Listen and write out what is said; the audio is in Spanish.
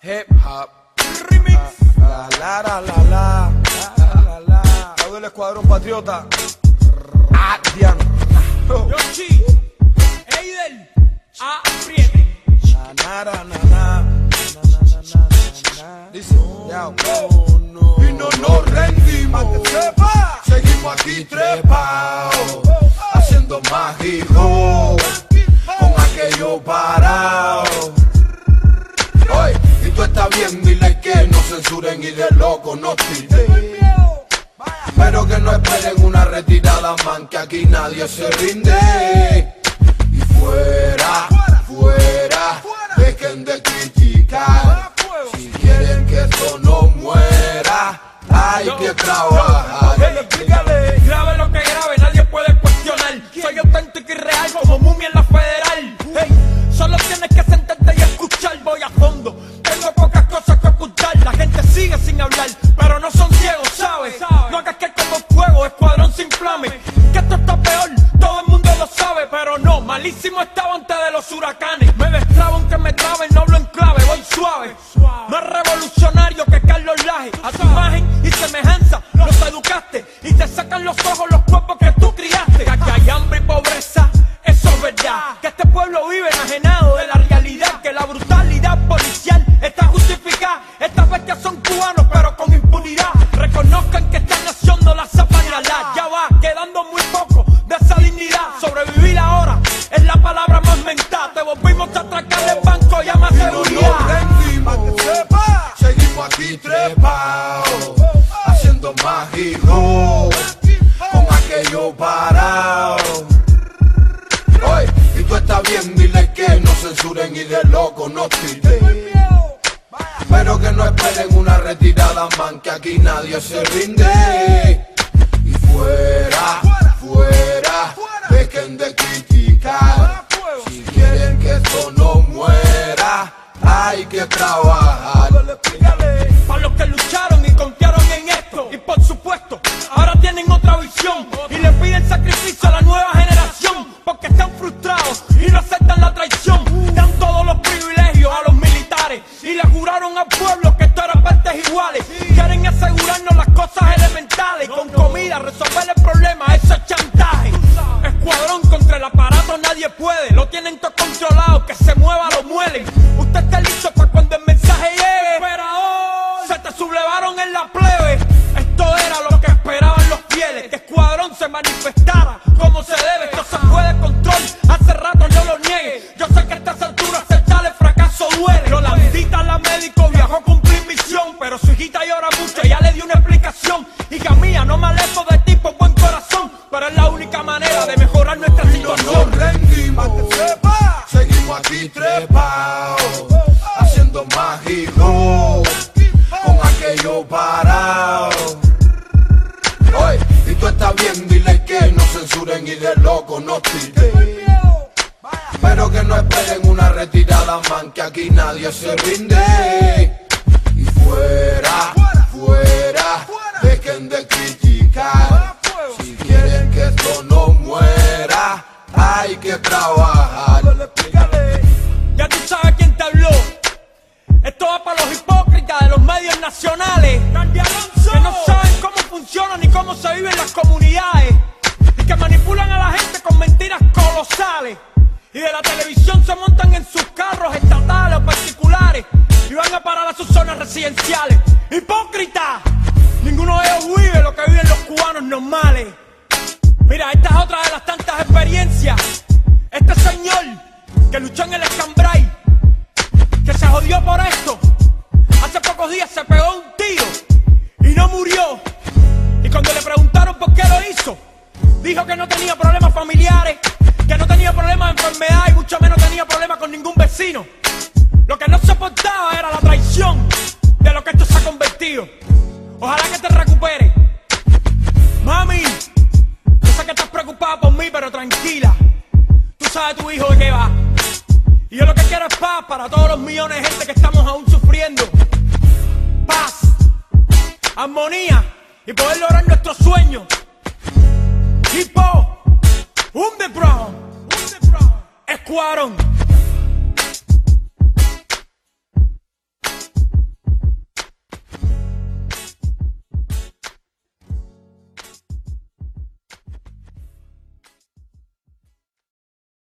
Hip Hop Remix. Todo el escuadrón patriota. Diana. Yoshi, Eider, Apriete. Dice, y no nos rendimos, seguimos aquí trepados, haciendo mágico con aquello parado. Hoy, y tú estás bien, dile que no censuren y de loco no tilden. Pero que no esperen una retirada, man, que aquí nadie se rinde. Y fuera, dejen de criticar. Si quieren que esto no muera, hay que trabajar. Grave lo que grave, nadie puede cuestionar. Soy auténtico y real como Mumia en la Federal. Hey, solo tienes que sentarte y escuchar. Voy a fondo, tengo pocas cosas que ocultar. La gente sigue sin hablar, pero no son ciegos, ¿sabes? No hagas que como fuego, escuadrón se inflame. Que esto está peor, todo el mundo lo sabe. Pero no, malísimo estaba antes de los huracanes. Me destrabo aunque me traben, no hablo en clave, voy suave. Más revolucionario que Carlos Laje. A tu imagen y semejanza los educaste y te sacan los ojos los cuerpos que tú criaste. Que aquí hay hambre y pobreza, eso es verdad. Que este pueblo vive enajenado de la realidad. Que la brutalidad policial está justificada. Estas bestias son cubanos pero con impunidad. Reconozcan que esta nación no la saben regalar. Ya va quedando muy poco de esa dignidad. Sobrevivir ahora es la palabra más mental. Te volvimos a atracar el banco, llama seguridad. Seguimos aquí trepados, haciendo mágico con aquello parado. Hoy, y tú estás bien, dile que no censuren y de loco no tilden. Pero que no esperen una retirada, man, que aquí nadie se rinde. Y fuera, dejen de criticar. Si quieren que esto no muera, hay que trabajar. Para los que lucharon y confiaron en esto. Y por supuesto, ahora tienen otra visión. Y le piden sacrificio a la nueva generación. Porque están frustrados y no aceptan la traición. Dan todos los privilegios a los militares. Y le juraron al pueblo que esto era partes iguales. Quieren asegurarnos las cosas elementales. Con comida resolver el problema, eso es chantaje. Escuadrón contra el aparato nadie puede. Lo tienen todo controlado, que se mueva lo muelen. Usted está listo para cuando el mensaje llegue. Emperador, se te sublevaron en la plebe. Esto era lo que esperaban los fieles. Que Escuadrón se manifestara como se debe. Esto se fue de control, hace rato no lo niegue. Yo sé que a estas alturas aceptar el fracaso duele. Yolandita, la médico, viajó a cumplir misión. Pero su hijita llora mucho, ya le di una explicación. Hija mía, no me alejo de ti por buen corazón. Pero es la única manera de mejorar nuestra situación. No nos rendimos, seguimos aquí trepados, haciendo mágico con aquello parado. Hoy, y tú estás bien, dile que no censuren y de loco no tilden. Pero que no esperen una retirada, man, que aquí nadie se rinde. Y fuera, dejen de criticar. Si quieren que esto no muera, hay que trabajar. Ya tú sabes quién te habló. Esto va para los hipócritas de los medios nacionales, que no saben cómo funciona ni cómo se vive en las comunidades, y que manipulan a la gente con mentiras colosales. Y de la televisión se montan en sus carros estatales o particulares y van a parar a sus zonas residenciales. ¡Hipócrita! Ninguno de ellos vive lo que viven los cubanos normales. Mira, esta es otra de las tantas experiencias. Este señor que luchó en el Escambray, que se jodió por esto, hace pocos días se pegó un tiro y no murió. Y cuando le preguntaron por qué lo hizo, dijo que no tenía problemas familiares, que no tenía problemas de enfermedad y mucho menos tenía problemas con ningún vecino. Lo que no soportaba era la traición de lo que esto se ha convertido. Ojalá que te recuperes. Mami, yo sé que estás preocupada por mí, pero tranquila. Tú sabes tu hijo de qué va. Y yo lo que quiero es paz para todos los millones de gente que estamos aún sufriendo. Paz, armonía y poder lograr nuestros sueños. Hip Hop, Underground, Escuadrón.